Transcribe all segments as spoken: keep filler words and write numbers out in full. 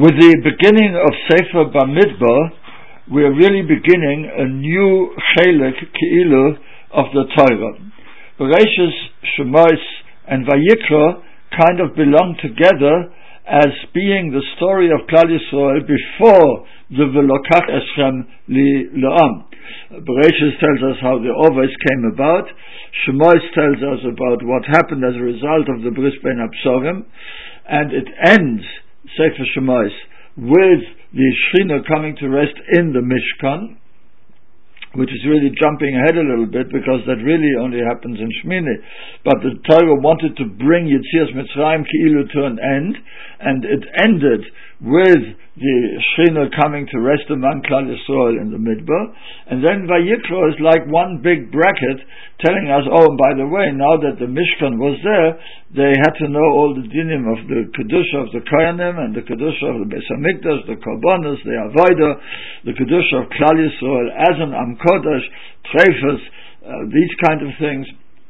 With the beginning of Sefer Bamidbar, we are really beginning a new Chelek Ki'ilu of the Torah. Bereshis, Shemos, and Vayikra kind of belong together as being the story of Klal Yisrael before the V'lokach Eschem li L'am. Bereshis tells us how the Ovis came about. Shemos tells us about what happened as a result of the Bris Ben Absorim, and it ends Sefer Shemos with the Shechina coming to rest in the Mishkan, which is really jumping ahead a little bit because that really only happens in Shmini. But the Torah wanted to bring Yetzias Mitzrayim Ki'ilu to an end, and it ended with the Shechina coming to rest among Klal Yisrael in the Midbar. And then Vayikra is like one big bracket telling us, oh, and by the way, now that the Mishkan was there, they had to know all the dinim of the Kedusha of the Kohanim and the Kedusha of the Beis HaMikdash, the Korbanos, the Avodah, the Kedusha of Klal Yisrael as an Am Kodesh, Treifas, uh, these kind of things,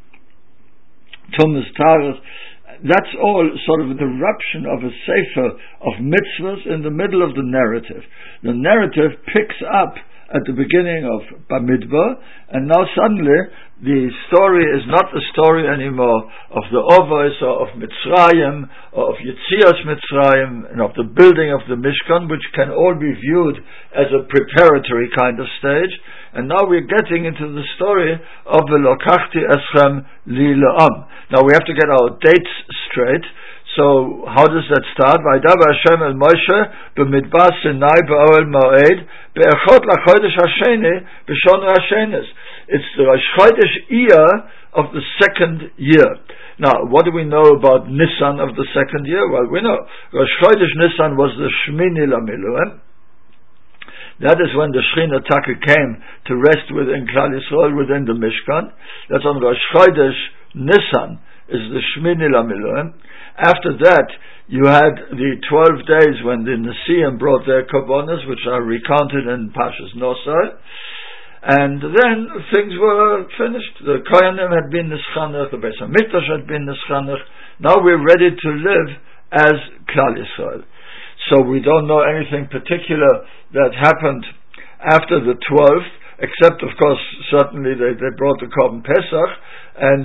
Tumas Taras. That's all sort of an eruption of a sefer of mitzvahs in the middle of the narrative. The narrative picks up at the beginning of Bamidbar, and now suddenly the story is not the story anymore of the Ovos or of Mitzrayim or of Yetzias Mitzrayim and of the building of the Mishkan, which can all be viewed as a preparatory kind of stage. And now we're getting into the story of V'lokachti Eschem li L'am. Now we have to get our dates straight. So how does that start? Vaydaber Hashem el Moshe b'midbar Sinai b'Ohel Moed be'echot lachodesh hasheni b'shon hashenis. It's the Rosh Chodesh year of the second year. Now, what do we know about Nisan of the second year? Well, we know Rosh Chodesh Nisan was the Shmini Lamiluim. That is when the Shechina Taka came to rest within Klal Yisrael, within the Mishkan. That's on Rosh Chodesh Nisan is the Shmini Lamiluim. After that, you had the twelve days when the Nesiim brought their Korbanos, which are recounted in Pashas Nosai. And then things were finished. The Kohanim had been Nischanach, the Beis HaMikdash had been Nischanach. Now we're ready to live as Klal Yisrael. So we don't know anything particular that happened after the twelfth, except, of course, certainly they, they brought the Korban Pesach and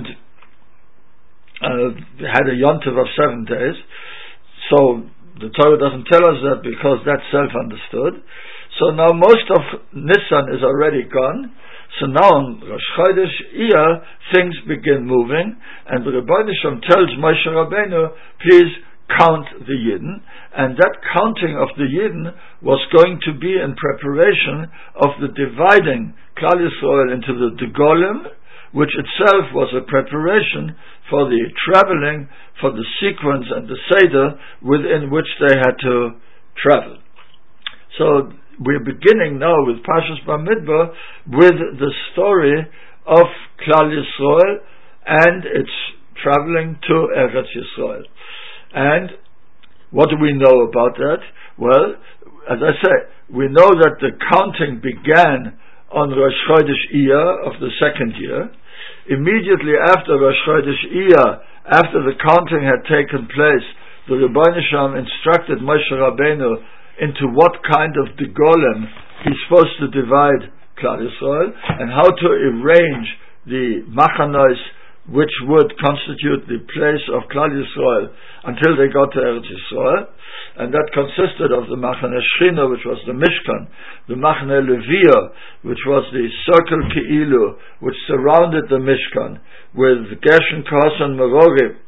uh, had a yontiv of seven days. So the Torah doesn't tell us that because that's self-understood. So now most of Nisan is already gone. So now on Rosh Chodesh Iyar, things begin moving, and the Rebbeinu Shem tells Moshe Rabbeinu, please count the Yidden, and that counting of the Yidden was going to be in preparation of the dividing Klal Yisrael into the Degolim, which itself was a preparation for the traveling, for the sequence and the Seder within which they had to travel. So we're beginning now with Pashas Bamidbar with the story of Klal Yisrael and its traveling to Eretz Yisrael. And what do we know about that? Well, as I say, we know that the counting began on Rosh Chodesh Iyar of the second year. Immediately after Rosh Chodesh Iyar, after the counting had taken place, the Rebbeinu Shem instructed Moshe Rabbeinu into what kind of Degolim he's supposed to divide Klal Yisrael and how to arrange the Machanos which would constitute the place of Klal Yisrael until they got to Eretz Yisrael. And that consisted of the Machane Shechina, which was the Mishkan, the Machane Levia, which was the circle Ki'ilu, which surrounded the Mishkan, with Gershon, Kos, and Merori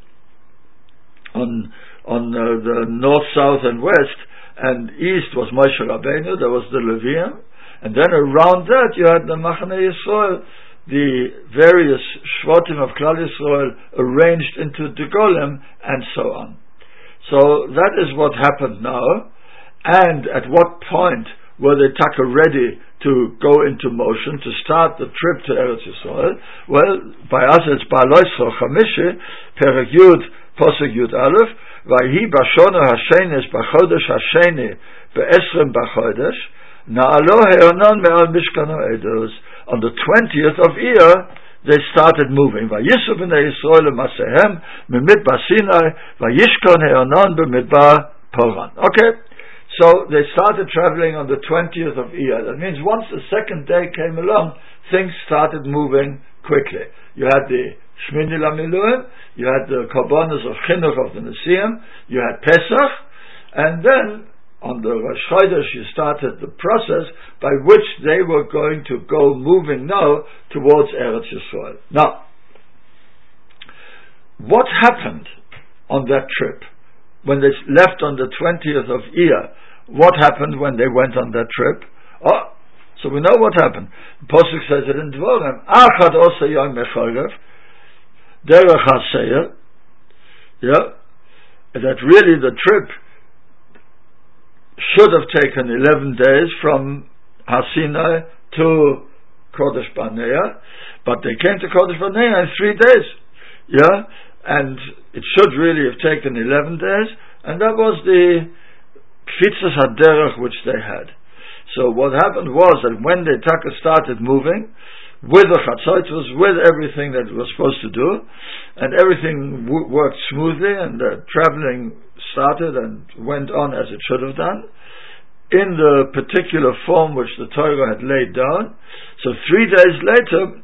on, on uh, the north, south, and west, and east was Moshe Rabbeinu, there was the Levium, and then around that you had the Machane Yisrael, the various Shvatim of Klal Yisrael arranged into Degolim, and so on. So that is what happened now. And at what point were they taka ready to go into motion, to start the trip to Eretz Yisrael? Well, by us it's Ba'aloisro Chamishi, Perek Yud, Posek Yud Aleph, Vayhi Bashona Hashenis B'chodesh Hasheni Be'esrem B'chodesh, Na'alo He'onon Me'al Mishkan Ha'edos. On the twentieth of Iyar, they started moving. Vayisru b'nei Yisrael l'masehem mimidbar Sinai, vayishkon he'onon b'midbar Paran. Okay, So they started traveling on the twentieth of Iyar. That means once the second day came along, things started moving quickly. You had the Shmini Lamiluim, you had the Korbanos of Chinuch of the Nesiim, you had Pesach, and then on the Rosh Chodesh you started the process by which they were going to go moving now towards Eretz Yisrael. Now, what happened on that trip? When they left on the twentieth of Iyar, what happened when they went on that trip? Oh, so we know what happened. The Pasuk says it in Dvorim, Achad osa yom mechorev, derech haseir, yeah, that really the trip should have taken eleven days from Har Sinai to Kodesh Barnea, but they came to Kodesh Barnea in three days, yeah, and it should really have taken eleven days, and that was the Kfitzas HaDerech which they had. So what happened was that when the Taka started moving, with the Chatzot, was with everything that it was supposed to do, and everything w- worked smoothly, and the traveling started and went on as it should have done, in the particular form which the Torah had laid down. So three days later,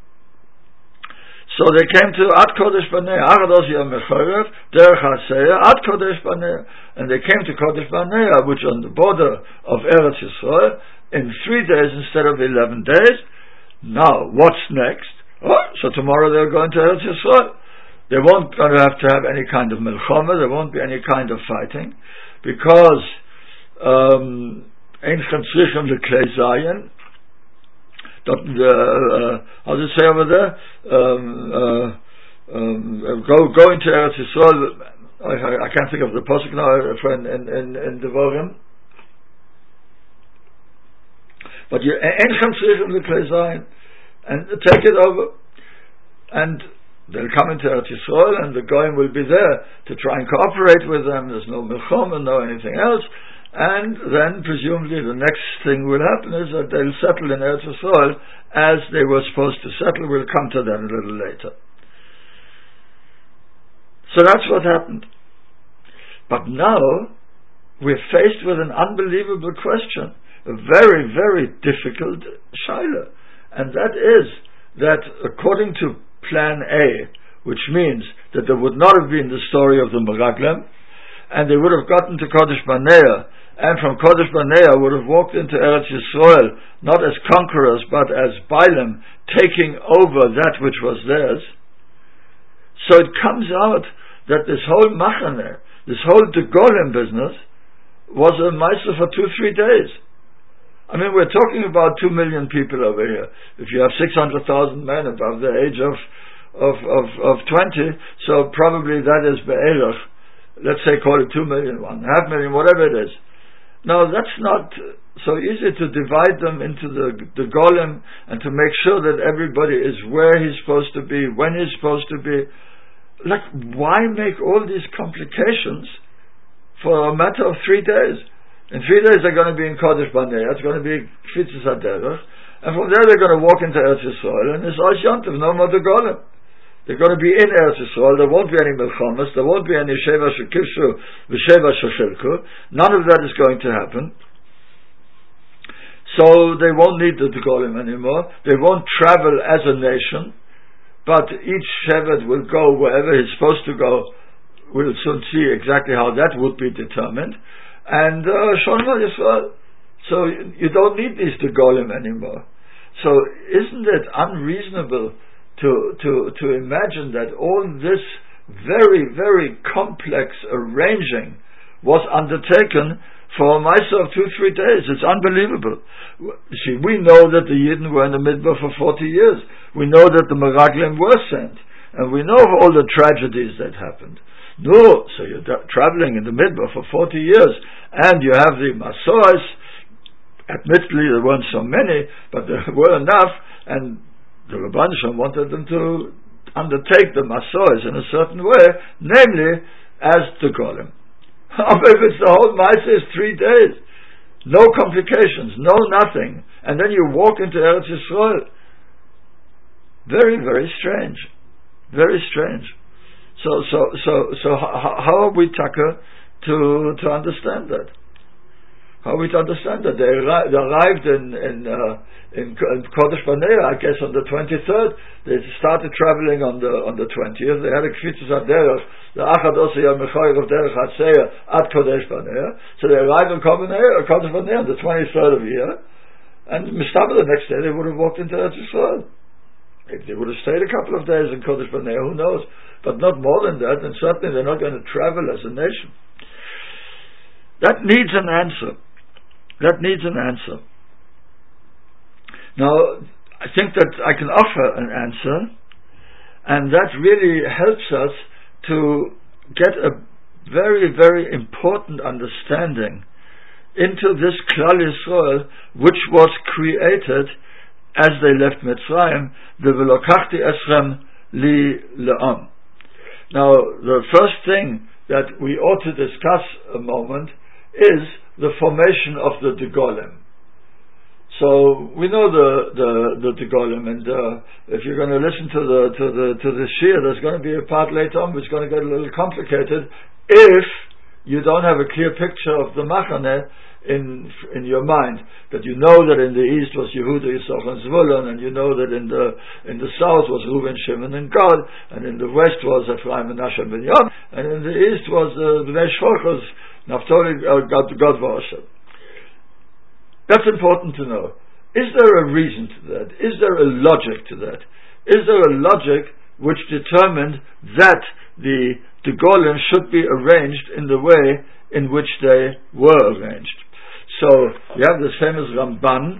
so they came to Ad Kodesh Barnea, Arados Yom Mechorev, Derech HaSeir, Ad Kodesh Barnea, and they came to Kodesh Barnea, which on the border of Eretz Yisrael, in three days instead of eleven days. Now, what's next? Oh, so tomorrow they're going to Eretz Yisrael. They won't going to have to have any kind of milchama. There won't be any kind of fighting, because um, Ein Tzrichem L'Klei Zayin. Uh, uh, how does it say over there? Um, uh, um, go going to Eretz Yisrael. I, I can't think of the pasuk now, friend, in in, in Devarim. But you Enchem Tzrichem L'Klei Zayin, and take it over, and they'll come into Eretz Yisrael, and the Goyim will be there to try and cooperate with them. There's no milchama, no anything else. And then presumably the next thing will happen is that they'll settle in Eretz Yisrael as they were supposed to settle. We'll come to that a little later. So that's what happened. But now we're faced with an unbelievable question, a very, very difficult shaila, and that is that according to Plan A, which means that there would not have been the story of the Meraglim, and they would have gotten to Kodesh Barnea, and from Kodesh Barnea would have walked into Eretz Yisrael, not as conquerors, but as Bailim, taking over that which was theirs. So it comes out that this whole Machane, this whole Degolim business, was a Meiser for two, three days. I mean, we're talking about two million people over here. If you have six hundred thousand men above the age of, of, of, of twenty, so probably that is Be'erach, let's say call it two million, one, half million, whatever it is. Now, that's not so easy to divide them into the, the golem and to make sure that everybody is where he's supposed to be, when he's supposed to be. Like, why make all these complications for a matter of three days? In three days they're going to be in Kodesh Barnea, it's going to be Kfitzas HaDerech, and from there they're going to walk into Eretz Yisrael, and it's Osh Yontiv, no more the golem. They're going to be in Eretz Yisrael. There won't be any milchamas. There won't be any sheva shekivshu v'sheva shechilku. None of that is going to happen. So they won't need the Degolim anymore. They won't travel as a nation, but each shevet will go wherever he's supposed to go. We'll soon see exactly how that would be determined. And Shonva uh, Yisrael. So you don't need these Degolim anymore. So isn't it unreasonable to to to imagine that all this very, very complex arranging was undertaken for a Meiser of two, three days? It's unbelievable. See, we know that the Yidden were in the Midbar for forty years. We know that the Meraglim were sent, and we know of all the tragedies that happened. No, so you're da- traveling in the Midbar for forty years, and you have the Masoas. Admittedly, there weren't so many, but there were enough, and the Rabban Shem wanted them to undertake the Masoas in a certain way, namely as the Golem. If it's the whole Meiser is three days, no complications, no nothing, and then you walk into Eretz Yisrael. Very, very strange, very strange. So, so, so, so, how, how are we taka to to understand that? How are we to understand that? They, arri- they arrived in in, uh, in in Kodesh Barnea, I guess, on the twenty-third. They started traveling on the on the twentieth. They had a Kfitzas HaDerech, the Achad Osa Yom Mechoyer of Derech Hatzeya at Kodesh Barnea. So they arrived in Kodesh Barnea on the twenty-third of the year, and Mistama the next day they would have walked into Eretz Yisrael. If they would have stayed a couple of days in Kodesh Barnea, who knows? But not more than that, and certainly they're not going to travel as a nation. That needs an answer. That needs an answer. Now, I think that I can offer an answer, and that really helps us to get a very, very important understanding into this Klal Yisrael, which was created as they left Mitzrayim, the Velokachti Esrem li le'am. Now, the first thing that we ought to discuss a moment is the formation of the Degolim. So we know the the the Degolim, and uh, if you're going to listen to the to the to the Shir, there's going to be a part later on which is going to get a little complicated if you don't have a clear picture of the Machane in in your mind. That you know that in the east was Yehuda, Yisachar, and Zvulun, and you know that in the in the south was Reuven, Shimon, and Gad, and in the west was Ephraim, Menashe, and Binyamin, and in the east was uh, Bnei Shlochos, Naphtali, uh, God, God V'Asher. That's important to know. Is there a reason to that? Is there a logic to that? Is there a logic which determined that the Degolim should be arranged in the way in which they were arranged? So you have this famous Ramban,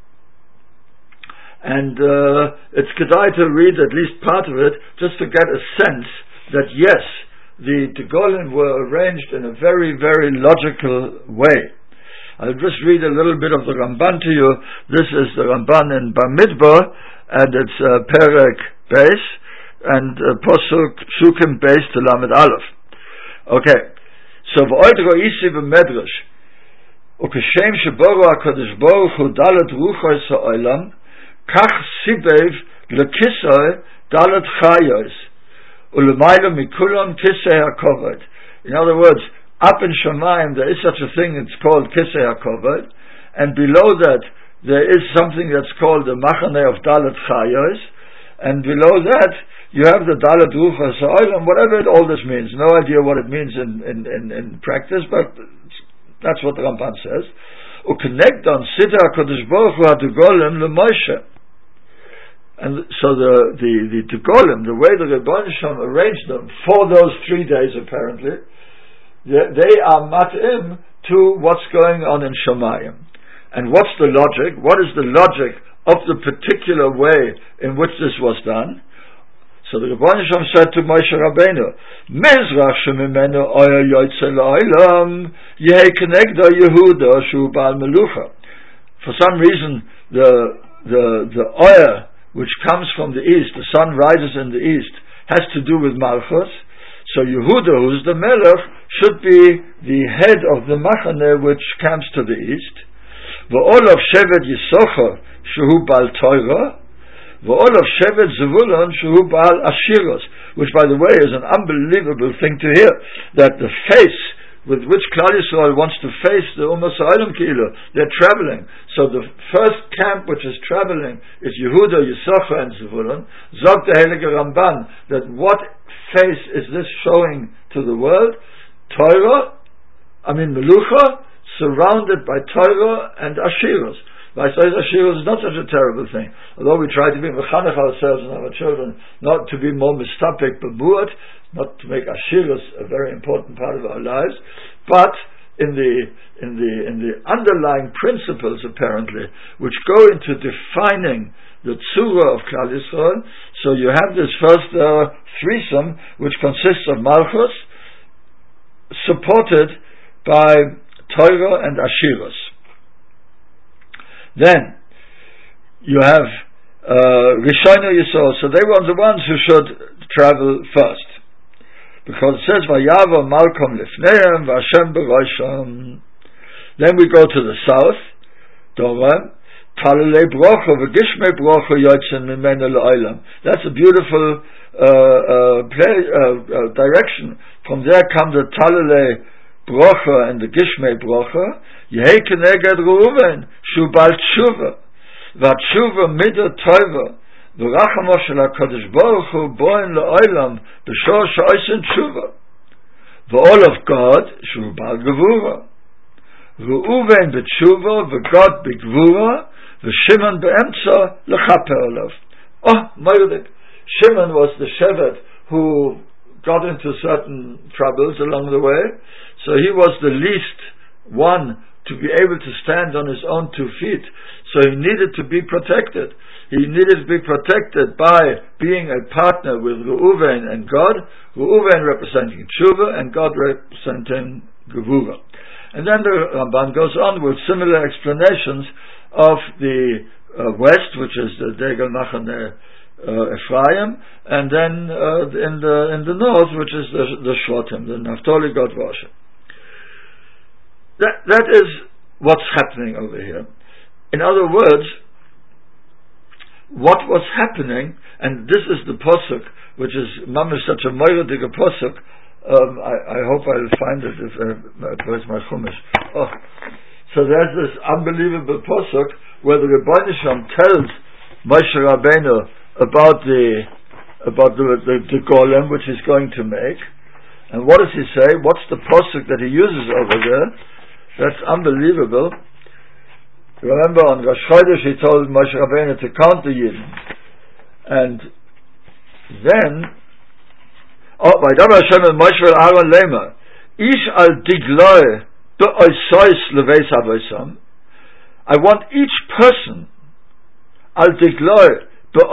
and uh, it's kedai to read at least part of it just to get a sense that yes, the Degolim were arranged in a very, very logical way. I'll just read a little bit of the Ramban to you. This is the Ramban in Bamidbar, and it's uh, Perek Beis, and uh, Posuk Psukim Beis to Lamed Aleph. Okay, so v'oid ro'isi v'medrash, ukeshem sheboru HaKadosh Baruch Hu dalet ruchos ha'olam, kach sibev lekisoi dalet chayos, ulemaylo mikulon kisei hakovod. In other words, up in Shamayim there is such a thing, it's called Kisei HaKovod, and below that there is something that's called the Machane of Dalet Chayos, and below that you have the Dalet Ruchos HaOlam, whatever it, all this means. No idea what it means in, in, in, in practice, but that's what the Ramban says. U'connect on Siddur HaKadosh Baruch Hu HaDegolim LeMoshe. And so the the the Degolim, the way the Rebbeinu Shalom arranged them for those three days apparently, they are mat'im to what's going on in Shamayim. And what's the logic? What is the logic of the particular way in which this was done? So the Rebbeinu Shalom said to Moshe Rabbeinu, Mizrach shemimenu oyer yoytze la'olam yehei kenegdo Yehuda shu ba'al melucha. For some reason, the the the oyer which comes from the east, the sun rises in the east, has to do with Malchus. So Yehuda, who's the Melech, should be the head of the Machane which camps to the east. V'ol of Shevet Yisachar shehu bal Torah, v'ol of Shevet Zevulun shehu bal Ashiros, which, by the way, is an unbelievable thing to hear, that the face with which Klal Yisrael wants to face the Ummah Sa'olam Kilo, they're traveling. So the first camp which is traveling is Yehuda, Yisachar, and Zevulun. Zog the Heilige Ramban that what face is this showing to the world? Torah, I mean Melucha, surrounded by Torah and Ashiros. By saying Ashiros is not such a terrible thing. Although we try to be mechanech ourselves and our children, not to be more mistapek bebuat, not to make Ashiros a very important part of our lives, but in the in the in the underlying principles apparently, which go into defining the tzura of Klal Yisrael. So you have this first uh, threesome, which consists of Malchus, supported by Torah and Ashiros. Then you have uh, Rishonu Yisrael, so they were the ones who should travel first, because it says Vayavo Malkom Lifneim Vashem Berosham. Then we go to the south, Dora. That's a beautiful uh, uh, play, uh, uh, direction. From there come the Talele brocha and the Gishmei brocha, Yehei Keneged Reuven, Shu Bal Tshuva, Vatshuva Midah Tova, V'rachamo Shel HaKadosh Baruch Hu Boen Le'olam, B'shor She'osin Tshuva, V'ol of God, Shu Bal Gevura, Reuven B'tshuva, V'god B'gevura, V'Shimon B'emtza L'chaper Olav. Oh, Moirdik. Shimon was the Shevet who got into certain troubles along the way, so he was the least one to be able to stand on his own two feet, so he needed to be protected. He needed to be protected by being a partner with Reuven and God, Reuven representing Tshuva and God representing Gevura. And then the Ramban goes on with similar explanations of the uh, west, which is the Degel Machaneh Uh, Ephraim, and then uh, in the in the north, which is the the Shvatim, the Naphtali, Gad, Asher. That that is what's happening over here. In other words, what was happening, and this is the pasuk, which is mamish such a moiridige pasuk. Um, I, I hope I'll find it. If uh, where's my chumash? Oh, so there's this unbelievable pasuk where the Rebbeinu Shalom tells Moshe Rabbeinu about the about the, the the golem which he's going to make, and what does he say? What's the pasuk that he uses over there? That's unbelievable. Remember, on Rosh Chodesh he told Moshe Rabbeinu to count the Yidden, and then oh, by Dabar Hashem and Moshe and Aaron Lema, Ish al digloi be'oisois leveis avoisam. I want each person al digloi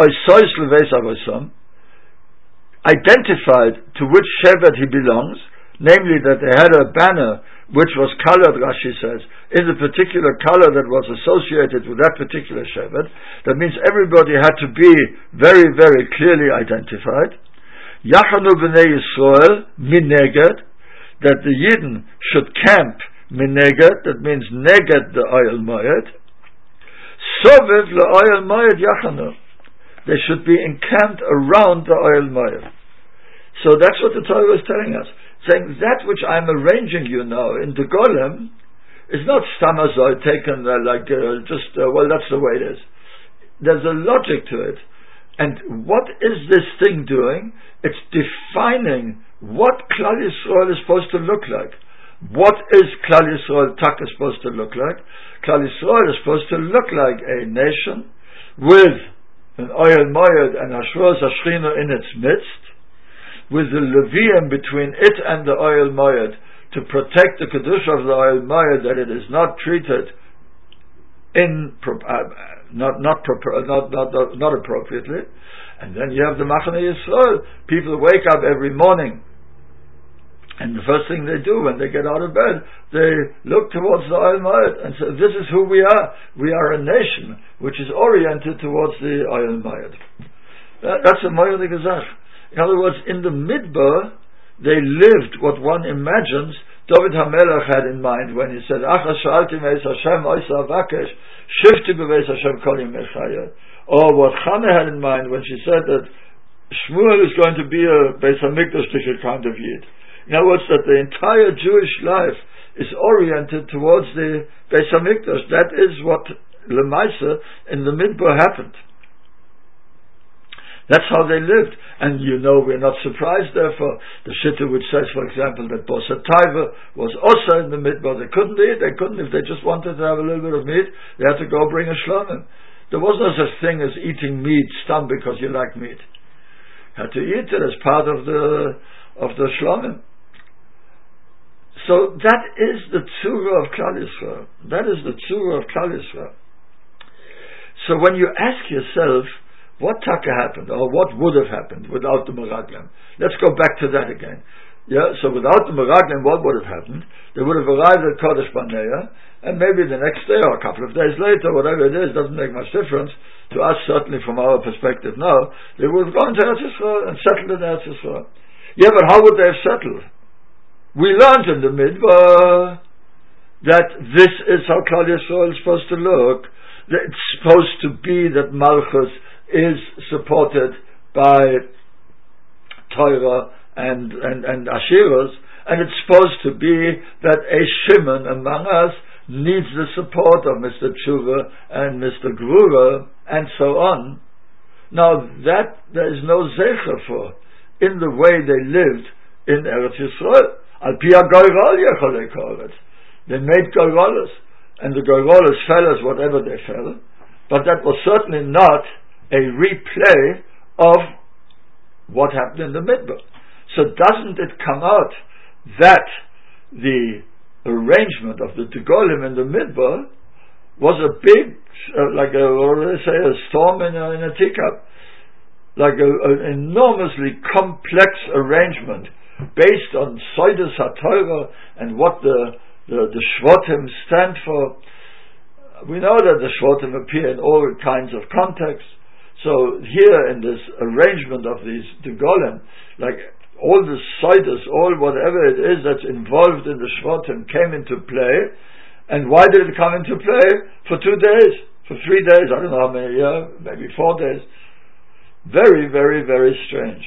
identified to which Shevet he belongs, namely that they had a banner which was colored, Rashi says, in the particular color that was associated with that particular Shevet. That means everybody had to be very, very clearly identified. Yachanu b'nei Yisrael mineged, that the Yidden should camp mineged, that means neged the Oyel Moed. Soviv le'Oyel Moed Yachanu, they should be encamped around the Oyel Moed. So that's what the Torah is telling us, saying that which I'm arranging you now in the Golem is not stamazoi taken uh, like uh, just uh, well that's the way it is. There's a logic to it, and what is this thing doing? It's defining what Klal Yisrael is supposed to look like. What is Klal Yisrael Taka supposed to look like? Klal Yisrael is supposed to look like a nation with an Oyel Moed and Hashros Hashchina in its midst, with the Levium between it and the Oyel Moed to protect the Kedusha of the Oyel Moed, that it is not treated in uh, not not, not not not not appropriately. And then you have the Machaneh Yisrael. People wake up every morning, and the first thing they do when they get out of bed, they look towards the Oyel Moed and say, this is who we are. We are a nation which is oriented towards the Oyel Moed. That, that's a Moed Gezach. In other words, in the Midbar, they lived what one imagines David HaMelech had in mind when he said, Achas sha'alti meis Hashem oisa avakesh, shifti beveis Hashem kol yemei chayei. Or what Chana had in mind when she said that Shmuel is going to be a Beis HaMikdash kind of Yid. In other words, that the entire Jewish life is oriented towards the Beis HaMikdash. That is what Lemaisa in the Midbar happened. That's how they lived. And you know, we're not surprised therefore. The Shitta which says, for example, that Bosa Taiva was also in the Midbar. They couldn't eat. They couldn't, if they just wanted to have a little bit of meat, they had to go bring a shlomim. There was no such thing as eating meat stum because you like meat. You had to eat it as part of the of the shlomim. So that is the tzura of Klal Yisrael. That is the tzura of Klal Yisrael. So when you ask yourself, what taka happened, or what would have happened without the Meraglim? Let's go back to that again. Yeah, so without the Meraglim, what would have happened? They would have arrived at Kodesh Barnea, and maybe the next day or a couple of days later, whatever it is, doesn't make much difference. To us, certainly from our perspective now, they would have gone to Eretz Yisrael and settled in Eretz Yisrael. Yeah, but how would they have settled? We learned in the Midbar that this is how Klal Yisrael is supposed to look. That it's supposed to be that Malchus is supported by Torah and, and, and Ashiras, and it's supposed to be that a Shimon among us needs the support of Mister Tshuva and Mister Gvura, and so on. Now that there is no zecher for in the way they lived in Eretz Yisrael. Al pi ha-goyrol yecholei koretz. They made goyrolas, and the goyrolas fell as whatever they fell, but that was certainly not a replay of what happened in the Midbar. So doesn't it come out that the arrangement of the Tegolim in the Midbar was a big, uh, like a, what do they say, a storm in a, in a teacup, like a, an enormously complex arrangement based on Soides HaTorah and what the, the, the Shvatim stand for. We know that the Shvatim appear in all kinds of contexts. So here in this arrangement of these Tegolim, like all the Soides, all whatever it is that's involved in the Shvatim came into play. And why did it come into play? For two days, for three days, I don't know how many, yeah, maybe four days. Very, very, very strange.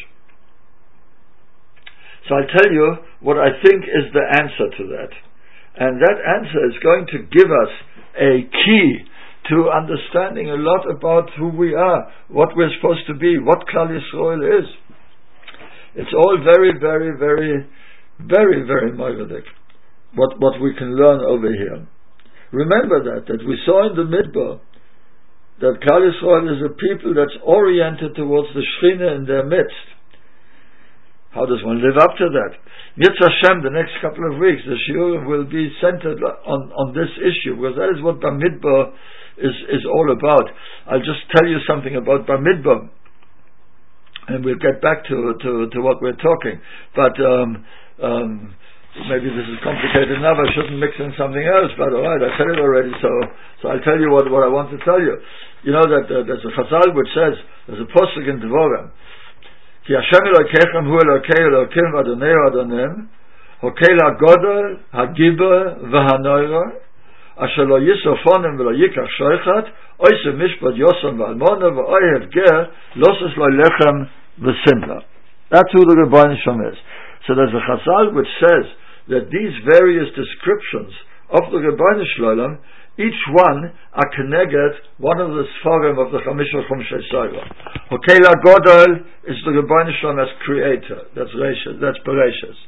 So I'll tell you what I think is the answer to that. And that answer is going to give us a key to understanding a lot about who we are, what we're supposed to be, what Klal Yisrael is. It's all very, very, very, very, very moedelik, what, what we can learn over here. Remember that, that we saw in the Midbar that Klal Yisrael is a people that's oriented towards the Shekhinah in their midst. How does one live up to that? Mirz Hashem, the next couple of weeks, the shiurim will be centered on, on this issue, because that is what Bamidbar is, is all about. I'll just tell you something about Bamidbar, and we'll get back to, to, to what we're talking. But um, um, maybe this is complicated enough, I shouldn't mix in something else, but alright, I said it already, so so I'll tell you what, what I want to tell you. You know that uh, there's a Chazal which says, there's a posuk in Devorah, Ki Hashem Elokechem hu Elokei Elokim v'Adonei Adonim, Hokei la'godol, ha'giber v'hanoira, asher lo yisofonim v'lo yikach shoichat, oise mishpat yoson v'almona v'oyev ger, loses lo lechem v'simla. That's who the Rebbeinu Shem is. So there's a Chazal which says that these various descriptions of the Rebbeinu Shalom, each one are connected one of the Sfarim of the Chamishah Chumshei Soira. Hokei la'godol is the Rebbeinu Shalom as creator. That's Reishis, that's Bereshis.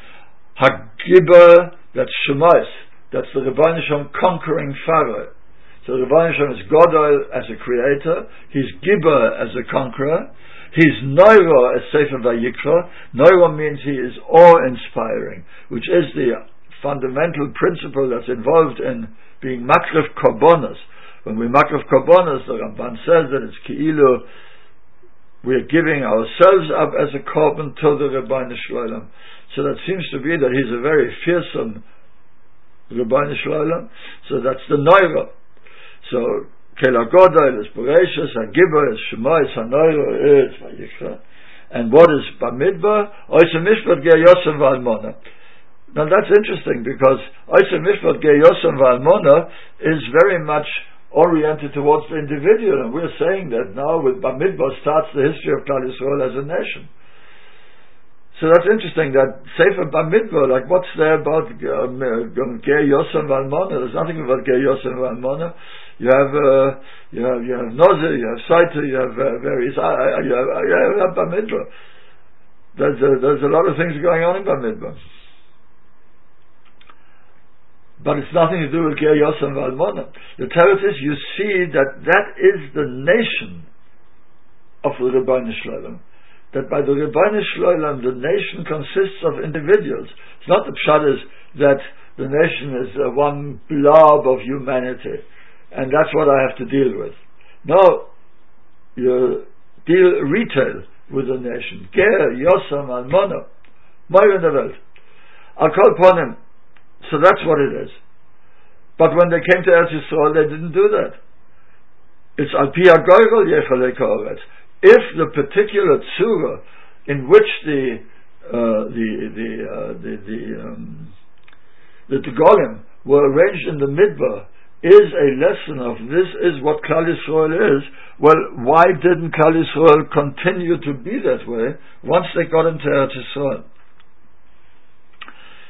Hagiber, that's Shemais. That's the Rebbeinu Shalom conquering Pharaoh. So the Rebbeinu Shalom is Godol as a creator. He's Giber as a conqueror. He's Noiro as Sefer Vayikra. Noiro means he is awe-inspiring, which is the fundamental principle that's involved in being Makrif Korbanos. When we Makrif Korbanos, the Ramban says that it's Ki'ilu, we're giving ourselves up as a korban to the Rebbeinu Shalom. So that seems to be that he's a very fearsome Rebbeinu Shalom. So that's the Noiro. So Kela Godel is Bereshis, Hagiber is Shemais, Hanoiro is Vayikra. And what is Bamidbar? Oise Mishpat Ger Yosem V'Almona. Now that's interesting, because Oise Mishpat Ger Yosem V'Almona is very much oriented towards the individual, and we're saying that now with Bamidbar starts the history of Klal Yisrael as a nation. So that's interesting, that Sefer Bamidbar, like what's there about um, Ger Yosem V'Almona? There's nothing about Ger Yosem V'Almona. You have, uh, you have, you have Nozir, you have Saita, you have uh, various, uh, you have, uh, you have Bamidbar. There's a, there's a lot of things going on in Bamidbar. But it's nothing to do with Ger Yosem V'Almona. The teretz is, you see that that is the nation of the Rebbeinu Shalom. That by the Rebbeinu Shalom, the nation consists of individuals. It's not the pshat is that the nation is uh, one blob of humanity, and that's what I have to deal with. No, you deal retail with the nation. Ger Yosem Almona, Moir in the Welt. I'll call upon him. So that's what it is. But when they came to Eretz Yisrael, they didn't do that. It's al pi ha-goyrol yecholei koretz. If the particular tzura in which the uh, the the uh, the the, um, the Tegolim were arranged in the Midbar is a lesson of this is what Klal Yisrael is, well, why didn't Klal Yisrael continue to be that way once they got into Eretz Yisrael?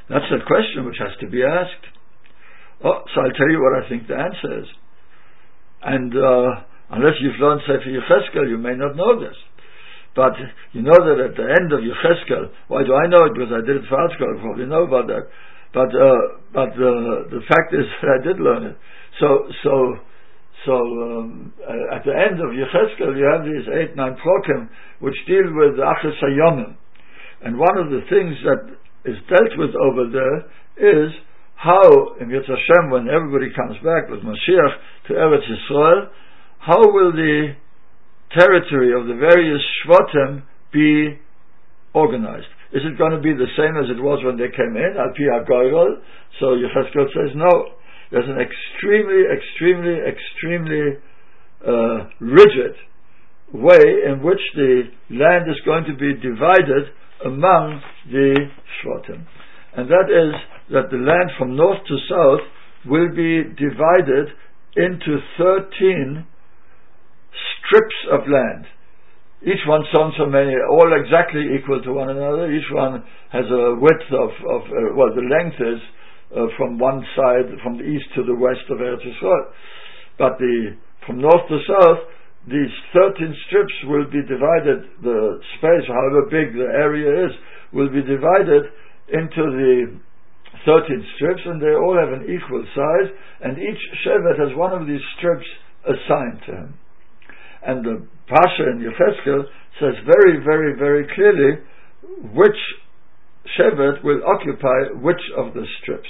That's a question which has to be asked. Oh, so I'll tell you what I think the answer is. And uh, unless you've learned Sefer Yecheskel, you may not know this. But you know that at the end of Yecheskel, why do I know it? Because I did it for Article, I probably know about that. But uh, but uh, the fact is that I did learn it. So so so um, uh, at the end of Yecheskel, you have these eight nine prokim which deal with Achas Hayomim, and one of the things that is dealt with over there is how in Yetz Hashem, when everybody comes back with Mashiach to Eretz Yisrael, how will the territory of the various Shvatim be organized? Is it going to be the same as it was when they came in, Al Pi HaGoyrol? So Yecheskel says no. There's an extremely, extremely, extremely uh, rigid way in which the land is going to be divided among the Shvatim. And that is that the land from north to south will be divided into thirteen strips of land. Each one so and so many, all exactly equal to one another. Each one has a width of, of uh, well, the length is uh, from one side, from the east to the west of Eretz Yisrael. But the from north to south, these thirteen strips will be divided, the space, however big the area is, will be divided into the thirteen strips, and they all have an equal size, and each Shevet has one of these strips assigned to him. And the Pasha in Yecheskel says very, very, very clearly which Shevet will occupy which of the strips.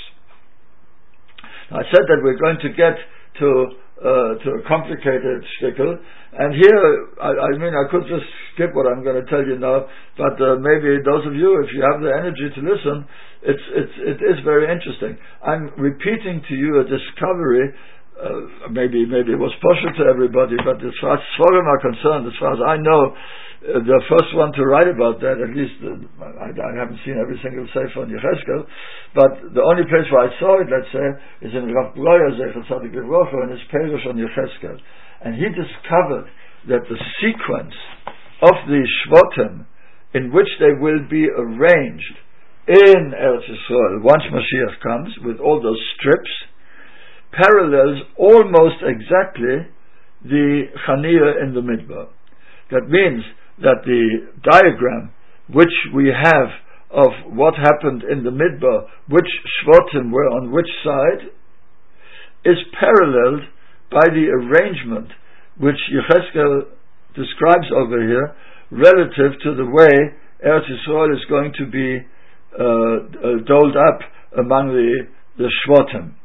Now, I said that we're going to get to uh, to a complicated shtickle, and here, I, I mean, I could just skip what I'm going to tell you now, but uh, maybe those of you, if you have the energy to listen, it's it's it is very interesting. I'm repeating to you a discovery. Uh, maybe maybe it was partial to everybody, but as far as Sforim are concerned, as far as I know, uh, the first one to write about that, at least uh, I, I haven't seen every single sefer on Yecheskel, but the only place where I saw it, let's say, is in Rav Breuer Zechel Tzadik Livrocha in his Perush on Yecheskel, and he discovered that the sequence of the Shvatim in which they will be arranged in Eretz Yisrael once Mashiach comes, with all those strips, parallels almost exactly the Chaniyah in the Midbar. That means that the diagram which we have of what happened in the Midbar, which Shvatim were on which side, is paralleled by the arrangement which Yecheskel describes over here relative to the way Eretz Yisrael is going to be uh, uh, doled up among the, the Shvatim.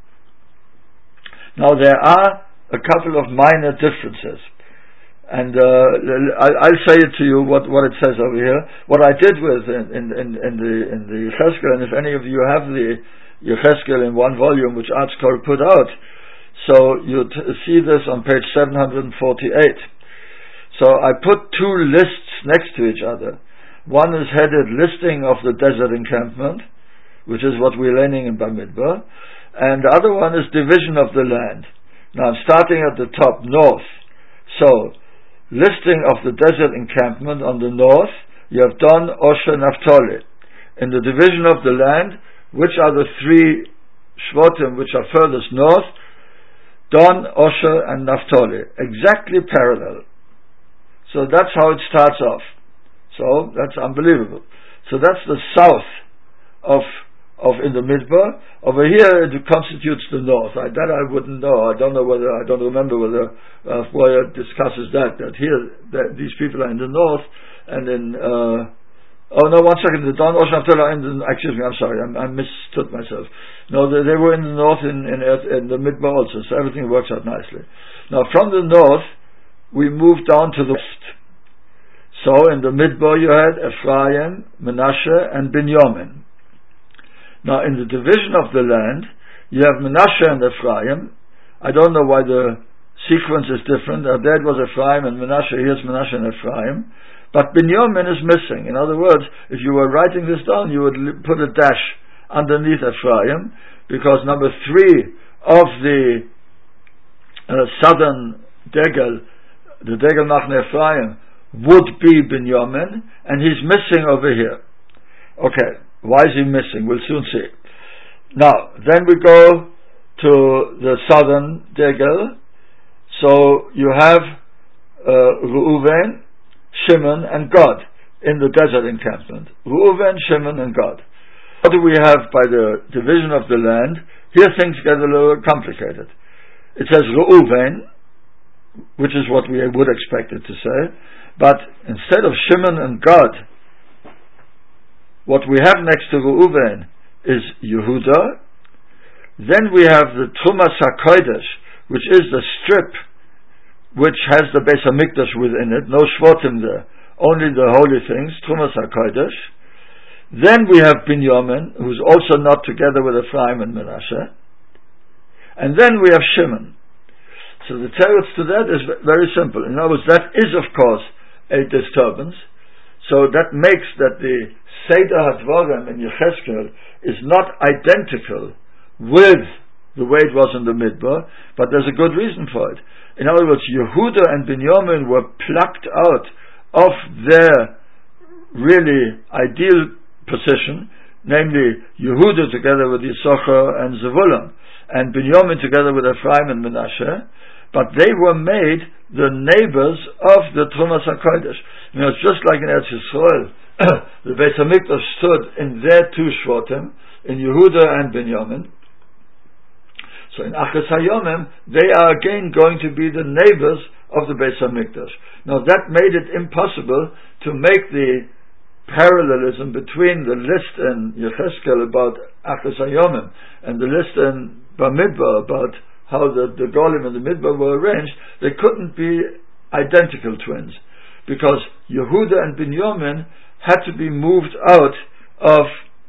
Now there are a couple of minor differences, and uh, I'll say it to you what, what it says over here. What I did with in, in, in the in the Yecheskel, and if any of you have the Yecheskel in one volume which ArtScroll put out, so you t- see this on page seven hundred forty-eight. So I put two lists next to each other. One is headed Listing of the Desert Encampment, which is what we're learning in Bamidbar, and the other one is Division of the Land. Now I'm starting at the top, north. So, Listing of the Desert Encampment on the north, you have Don, Osher, Naphtali. In the Division of the Land, which are the three Shvatim which are furthest north? Don, Osher, and Naphtali. Exactly parallel. So that's how it starts off. So, that's unbelievable. So that's the south of of in the Midbar. Over here it constitutes the north. I, that I wouldn't know. I don't know whether, I don't remember whether uh, Boyer discusses that, that here, that these people are in the north, and in, uh, oh no, one second, the Don Ocean are in the, excuse me, I'm sorry, I, I mistook myself. No, they, they were in the north in, in, in the Midbar also, so everything works out nicely. Now from the north, we move down to the west. So in the Midbar you had Ephraim, Menashe, and Binyamin. Now, in the division of the land, you have Menashe and Ephraim. I don't know why the sequence is different. Uh, there it was Ephraim and Menashe, here's Menashe and Ephraim. But Binyamin is missing. In other words, if you were writing this down, you would li- put a dash underneath Ephraim, because number three of the uh, southern Degel, the Degel Machne Ephraim, would be Binyamin, and he's missing over here. Okay. Why is he missing? We'll soon see. Now, then we go to the southern Degel. So you have uh, Reuven, Shimon, and Gad in the desert encampment. Reuven, Shimon, and Gad. What do we have by the division of the land? Here things get a little complicated. It says Reuven, which is what we would expect it to say, but instead of Shimon and Gad, what we have next to Reuven is Yehuda. Then we have the Trumas HaKodesh, which is the strip which has the Beis HaMikdash within it, no Shvatim there, only the holy things, Trumas HaKodesh. Then we have Binyamin, who's also not together with Ephraim and Menashe. And then we have Shimon. So the teretz to that is very simple. In other words, that is of course a disturbance. So that makes that the Seder HaDvarim in Yechezkel is not identical with the way it was in the Midbar, but there's a good reason for it. In other words, Yehuda and Binyamin were plucked out of their really ideal position, namely Yehuda together with Yisachar and Zevulun, and Binyamin together with Ephraim and Menashe, but they were made the neighbors of the Trumas HaKodesh. You know, it's just like in Eretz Yisrael, the Beis HaMikdash stood in their two Shvatim, in Yehuda and Binyamin. So in Achas Hayomim, they are again going to be the neighbors of the Beis HaMikdash. Now that made it impossible to make the parallelism between the list in Yechezkel about Achas Hayomim and the list in Bamidbar about how the, the Golim and the Midbar were arranged. They couldn't be identical twins, because Yehuda and Binyamin had to be moved out of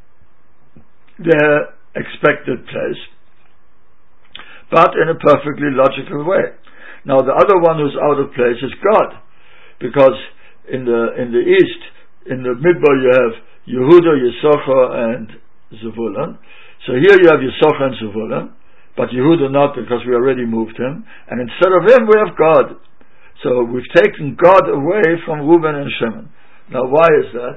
their expected place, but in a perfectly logical way. Now the other one who's out of place is Gad, because in the in the east, in the Midbar, you have Yehuda, Yisachar, and Zevulun. So here you have Yisachar and Zevulun, but Yehuda not, because we already moved him. And instead of him, we have Gad. So we've taken Gad away from Reuben and Shimon. Now why is that?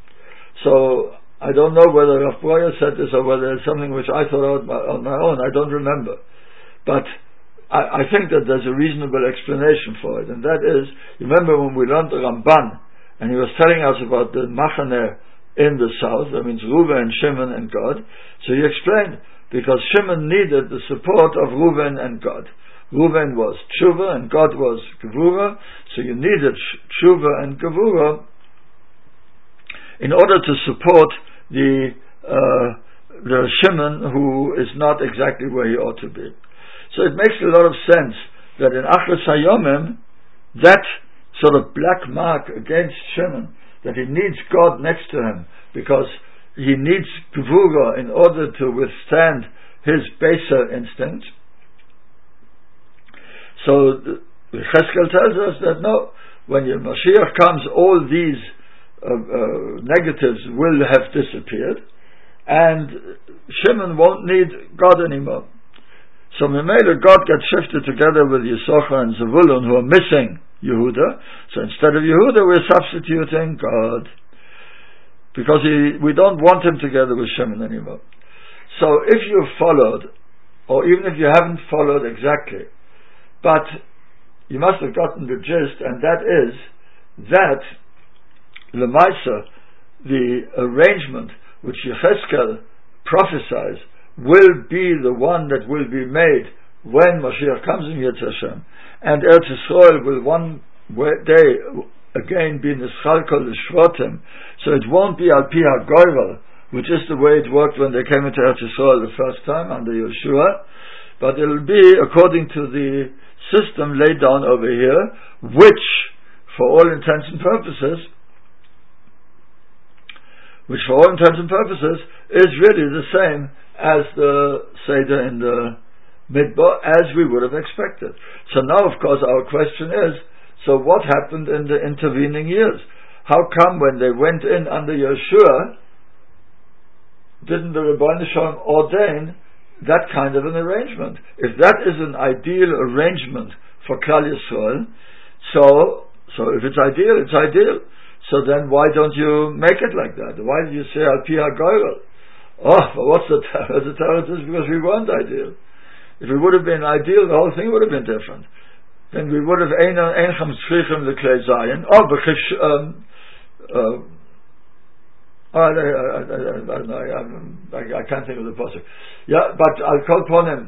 So I don't know whether Rav Breuer said this or whether it's something which I thought out on my own. I don't remember. But I, I think that there's a reasonable explanation for it, and that is, you remember when we learned the Ramban, and he was telling us about the Machaneh in the south, that means Reuven, Shimon, and Gad. So he explained, because Shimon needed the support of Reuven and Gad. Reuven was Tshuva and Gad was Gevura, so you needed Tshuva and Gevura in order to support the uh, the Shimon who is not exactly where he ought to be. So it makes a lot of sense that in Achas Hayomim, that sort of black mark against Shimon, that he needs God next to him, because he needs Gevura in order to withstand his baser instinct. So Cheskel tells us that no, when your Mashiach comes, all these uh, uh, negatives will have disappeared, and Shimon won't need God anymore. So Memele, God gets shifted together with Yisachar and Zevulun, who are missing Yehuda. So instead of Yehuda, we're substituting God, because he, we don't want him together with Shimon anymore. So if you followed, or even if you haven't followed exactly, but you must have gotten the gist, and that is that Lemaisa, the arrangement which Yechezkel prophesies will be the one that will be made when Mashiach comes in Yetz Hashem, and Eretz Yisrael will one day again be Nischalkol L'Shvatim. So it won't be Al Pi HaGoyvel, which is the way it worked when they came into Eretz Yisrael the first time under Yeshua, but it'll be according to the system laid down over here, which, for all intents and purposes, which for all intents and purposes is really the same as the Seder in the Midbar, as we would have expected. So now, of course, our question is, so what happened in the intervening years? How come when they went in under Yeshua, didn't the Rebbeinu Shalom ordain that kind of an arrangement? If that is an ideal arrangement for Klal Yisrael, so so if it's ideal, it's ideal. So then why don't you make it like that? Why do you say Al Pi HaGoyrel? Oh, but what's the Teretz? The Teretz is because we weren't ideal. If we would have been ideal, the whole thing would have been different. Then we would have Einchem Tzrichim L'Klei Zayin. Oh, because um, uh, I, I, I, I don't know. I, I, I can't think of the possible. Yeah, but I'll call upon him.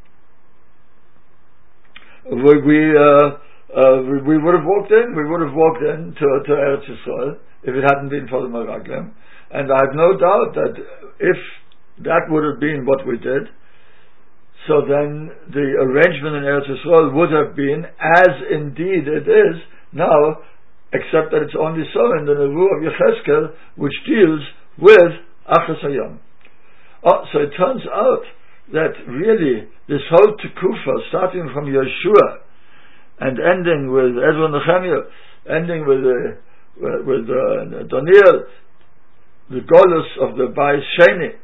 We we, uh, uh, we we would have walked in. We would have walked in to to Eretz Yisrael if it hadn't been for the Meraglim. And I have no doubt that if that would have been what we did, so then the arrangement in Eretz Yisrael would have been as indeed it is now, except that it's only so in the Nevuah of Yechezkel, which deals with Achas Hayom. Oh, so it turns out that really this whole Tekufa, starting from Yeshua and ending with Ezra Nehemiah, ending with uh, with uh, Daniel, the Golus of the Bais Sheni,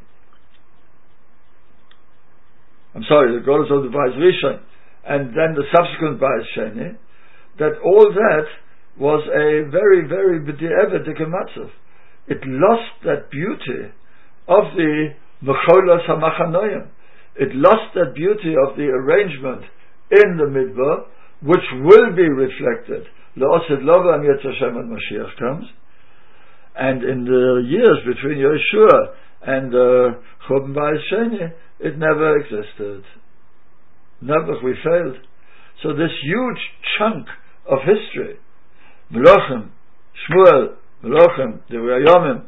I'm sorry, the Golus of the Bais Rishon, and then the subsequent Bais Sheni, that all that was a very, very b'di'evet dikematzav. It lost that beauty of the Mecholas HaMachanoyim. It lost that beauty of the arrangement in the Midbar, which will be reflected. L'osid Lova and Yetz Hashem and Mashiach comes. And in the years between Yeshua and uh, Churban Bais Sheni, it never existed. Never, we failed. So this huge chunk of history, Melachim, Shmuel, Melachim, the Rayomim,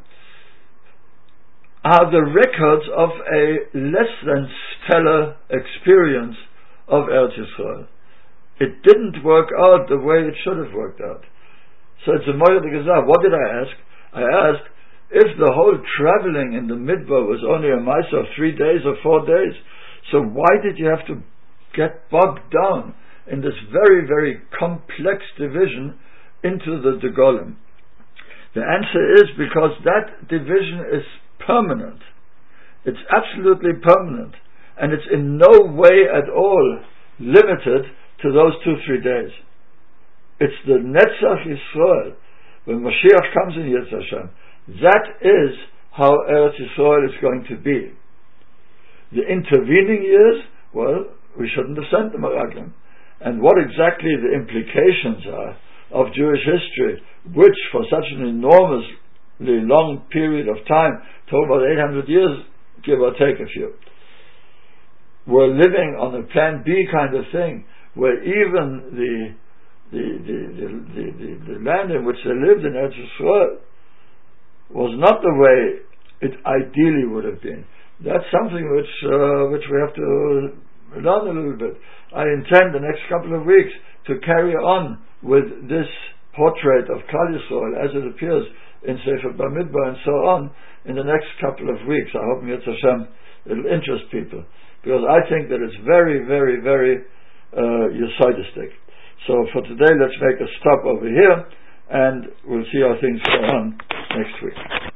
are the records of a less than stellar experience of Eretz Yisrael. It didn't work out the way it should have worked out. So it's a Moed Gezah. What did I ask? I asked, if the whole traveling in the Midbar was only a mice of three days or four days, so why did you have to get bogged down in this very, very complex division into the Degolim? The answer is because that division is permanent. It's absolutely permanent. And it's in no way at all limited to those two, three days. It's the Netzach Yisrael. When Mashiach comes in Yetz Hashem, that is how Eretz Yisrael is going to be. The intervening years, well, we shouldn't have sent the Meraglim. And what exactly the implications are of Jewish history, which for such an enormously long period of time, talk about eight hundred years, give or take a few, were living on a plan B kind of thing, where even the the the, the, the, the, the land in which they lived in Eretz Yisrael was not the way it ideally would have been. That's something which uh, which we have to learn a little bit. I intend the next couple of weeks to carry on with this portrait of Klal Yisrael as it appears in Sefer Bamidbar and so on in the next couple of weeks. I hope Yetz Hashem it'll interest people, because I think that it's very, very, very uh, Yesodistic. So for today, let's make a stop over here, and we'll see how things go on next week.